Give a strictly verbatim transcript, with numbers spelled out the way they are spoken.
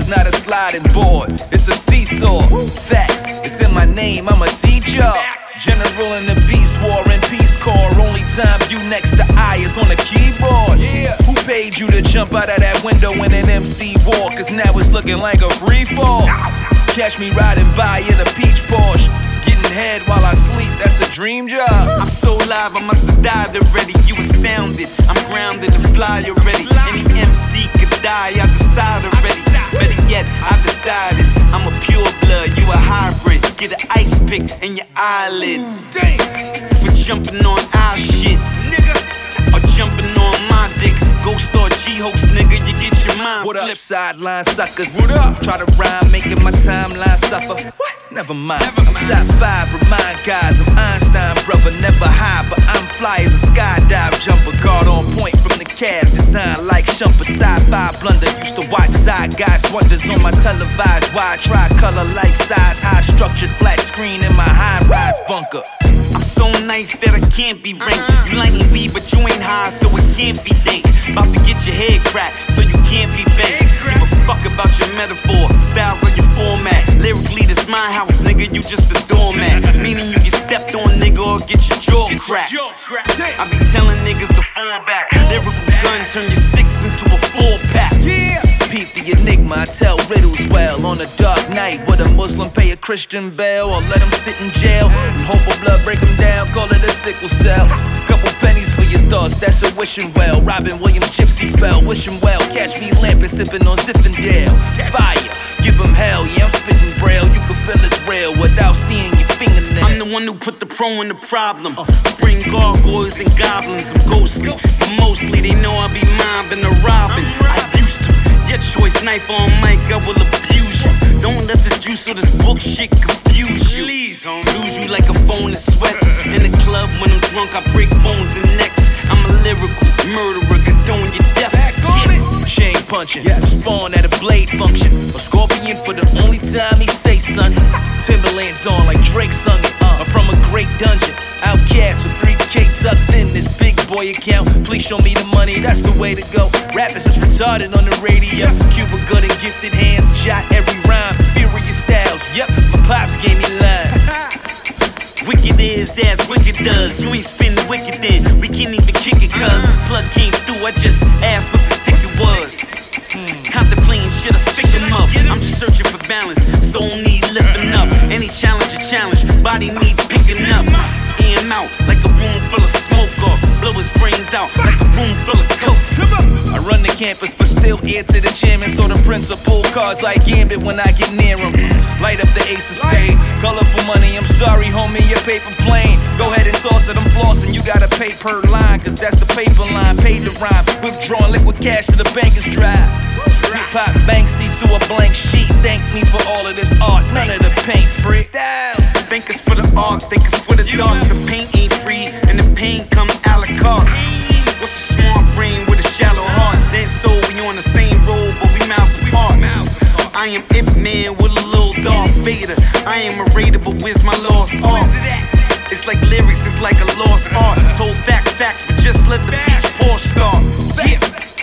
is not a sliding board, it's a seesaw. Facts, it's in my name, I'm a teacher. General in the Beast War and Peace Corps. Only time you next to I is on the keyboard. Yeah. Who paid you to jump out of that window in an M C war? Cause now it's looking like a free fall. Catch me riding by in a peach Porsche, getting head while I sleep, that's a dream job. I'm so live, I must have died already. You astounded, I'm grounded and fly already. Any M C could die, I decide already. Better yet, I decided I'm a pure blood, you a hybrid. Get an ice pick in your eyelid. Damn. For jumping on our shit, nigga, or jumping on my dick. Go start G-host, nigga, you get your mind What flipped. up, sideline suckers? What up? Try to rhyme, making my timeline suffer. What? Never mind. Never mind. I'm top five, remind guys I'm Einstein, brother, never high, but I'm fly as a skydive jumper. Guard on point from the cab, design like Shumpert. Sci-fi blunder, used to watch side guys wonders on my televised wide tri-color, life-size, high-structured flat screen in my high-rise bunker. I'm so nice that I can't be ranked. You like me, but you ain't high, so it can't be dank. About to get your head cracked, so you can't be bent. Give a fuck about your metaphor, styles of your format. Lyrically, this my house, nigga, you just a doormat. Meaning you get stepped on, nigga, or get your jaw cracked. I be telling niggas to fall back. Lyrical gun, turn your six into a four pack. Yeah. Peep the enigma, I tell riddles well. On a dark night, would a Muslim pay a Christian bail or let him sit in jail? And hope a blood break him down, call it a sickle cell. Couple pennies for your thoughts, that's a wishing well. Robin Williams gypsy spell, wishing well. Catch me lamping, sipping on Zinfandel. Fire, give him hell, yeah, I'm spitting braille. You can feel it's real without seeing your fingernail. I'm the one who put the pro in the problem. Bring gargoyles and goblins, I'm ghostly. But mostly they know I be mobbing or robbing. I used to. Your choice, knife on mic, I will abuse you. Don't let this juice or this book shit confuse you. Please, homie. Lose you like a phone that sweats. In the club when I'm drunk, I break bones and necks. I'm a lyrical murderer, condone your death. Yeah. Chain punching, yes. Spawn at a blade function. A scorpion for the only time he say son. Timberlands on like Drake sung it. Uh, I'm from a great dungeon, outcast with three K tucked in this big boy account. Please show me the money, that's the way to go. Rappers is retarded on the radio. Cuba good and gifted hands, shot every rhyme. Furious styles, yep, my pops gave me lines. Wicked is as wicked does. You ain't spinning wicked then, we can't even kick it cuz plug came through, I just asked what the ticket was. Contemplating shit, I stick him up. I'm just searching for balance, soul need lifting up. Any challenge a challenge, body need picking up. In out like a room full of smoke, or blow his brains out like a room full of coke. I run the campus, but still ear to the chairman, so the principal cards like Gambit when I get near him. Light up the ace of spade, colorful money, I'm sorry homie, your paper plain. Go ahead and toss it, I'm flossing, you gotta pay per line, cause that's the paper line, paid the rhyme. Withdrawing liquid cash to the bank is dry. Hip-hop Banksy to a blank sheet, thank me for all of this art, none of the paint free. Styles, think it's for the art, think it's for the dark. The paint ain't free, and the pain come a la carte. What's a smart brain with a shallow heart? Then so we on the same road, but we miles apart. I am Ip Man with a little Darth Vader. I am a raider, but where's my lost art? It's like lyrics, it's like a lost art. Told facts, facts, but just let the peach pour start. Yeah.